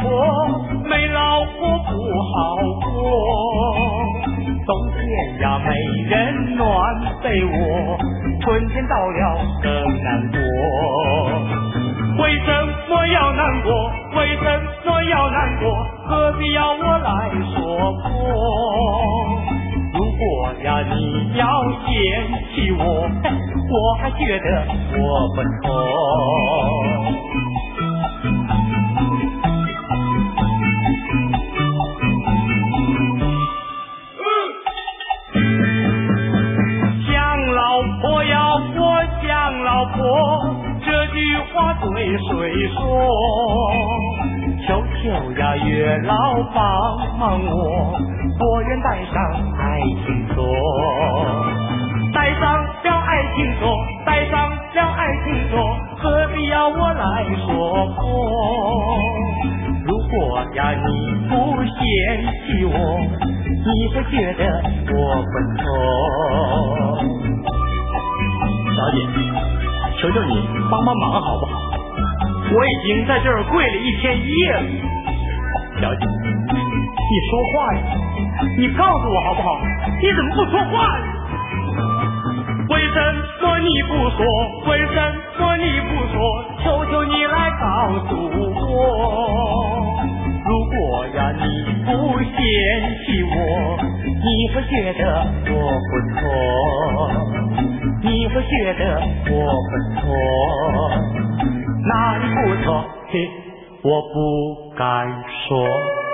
婆，没老婆不好过。冬天呀没人暖被窝，春天到了更难过。为什么要难过？为什么要难过？何必要我来说破？如果呀你要嫌弃我，我还觉得我不错。想老婆呀我想老婆，这句话对谁说？求求呀月老帮忙我愿带上爱情锁，带上了爱情锁，带上了爱情锁，何必要我来说破？如果呀你不嫌弃我，你会觉得我不错。 小姐，求求你帮帮忙好不好？我已经在这儿跪了1天1夜了。小姐，你说话呀！你告诉我好不好？你怎么不说话呀？ 为什么你不说？为什么你不说？求求你来告诉我。如果呀你不嫌弃我，你会觉得我不错，你会觉得我不错，哪里不错？嘿，我不敢说。